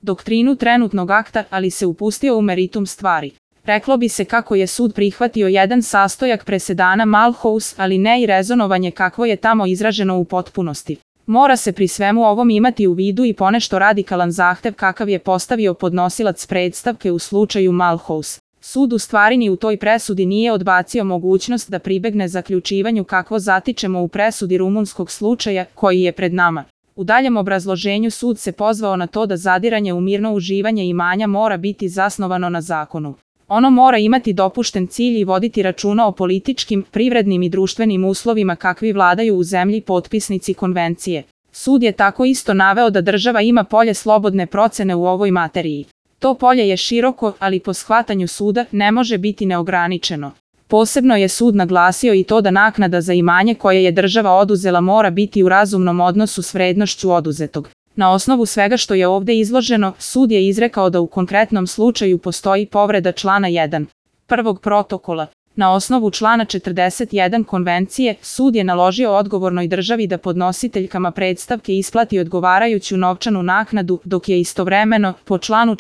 doktrinu trenutnog akta, ali se upustio u meritum stvari. Reklo bi se kako je sud prihvatio jedan sastojak presedana Malhouse, ali ne i rezonovanje kakvo je tamo izraženo u potpunosti. Mora se pri svemu ovom imati u vidu i ponešto radikalan zahtev kakav je postavio podnosilac predstavke u slučaju Malhouse. Sud u stvari ni u toj presudi nije odbacio mogućnost da pribegne zaključivanju kakvo zatičemo u presudi rumunskog slučaja koji je pred nama. U daljem obrazloženju sud se pozvao na to da zadiranje u mirno uživanje imanja mora biti zasnovano na zakonu. Ono mora imati dopušten cilj i voditi računa o političkim, privrednim i društvenim uslovima kakvi vladaju u zemlji potpisnici konvencije. Sud je tako isto naveo da država ima polje slobodne procene u ovoj materiji. To polje je široko, ali po shvatanju suda ne može biti neograničeno. Posebno je sud naglasio i to da naknada za imanje koje je država oduzela mora biti u razumnom odnosu s vrednošću oduzetog. Na osnovu svega što je ovdje izloženo, sud je izrekao da u konkretnom slučaju postoji povreda člana 1. prvog protokola. Na osnovu člana 41 konvencije, sud je naložio odgovornoj državi da podnositeljkama predstavke isplati odgovarajuću novčanu naknadu, dok je istovremeno, po članu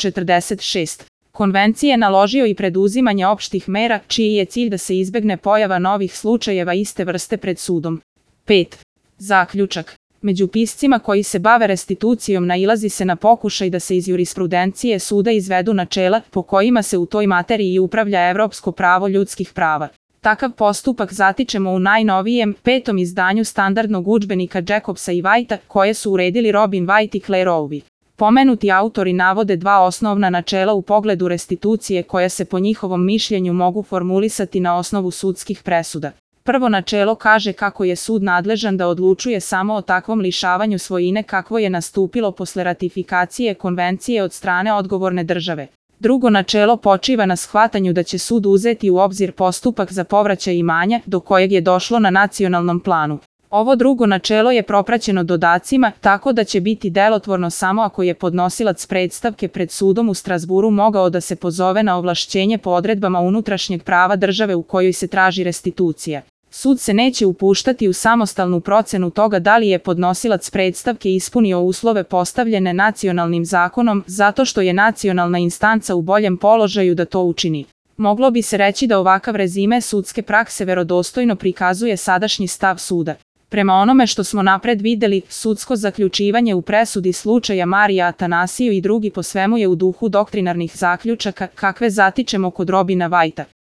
46. konvencije naložio i preduzimanje opštih mera, čiji je cilj da se izbegne pojava novih slučajeva iste vrste pred sudom. 5. Zaključak. Među piscima koji se bave restitucijom nailazi se na pokušaj da se iz jurisprudencije suda izvedu načela po kojima se u toj materiji upravlja evropsko pravo ljudskih prava. Takav postupak zatičemo u najnovijem, 5. izdanju standardnog udžbenika Jacobsa i Whitea, koje su uredili Robin White i Claire Owie. Pomenuti autori navode dva osnovna načela u pogledu restitucije koja se po njihovom mišljenju mogu formulisati na osnovu sudskih presuda. Prvo načelo kaže kako je sud nadležan da odlučuje samo o takvom lišavanju svojine kakvo je nastupilo posle ratifikacije konvencije od strane odgovorne države. Drugo načelo počiva na shvatanju da će sud uzeti u obzir postupak za povraćaj imanja do kojeg je došlo na nacionalnom planu. Ovo drugo načelo je propraćeno dodacima, tako da će biti delotvorno samo ako je podnosilac predstavke pred sudom u Strazburu mogao da se pozove na ovlašćenje po odredbama unutrašnjeg prava države u kojoj se traži restitucija. Sud se neće upuštati u samostalnu procenu toga da li je podnosilac predstavke ispunio uslove postavljene nacionalnim zakonom, zato što je nacionalna instanca u boljem položaju da to učini. Moglo bi se reći da ovakav rezime sudske prakse verodostojno prikazuje sadašnji stav suda. Prema onome što smo napred videli, sudsko zaključivanje u presudi slučaja Marija Atanasiju i drugi po svemu je u duhu doktrinarnih zaključaka kakve zatičemo kod Robina Whitea.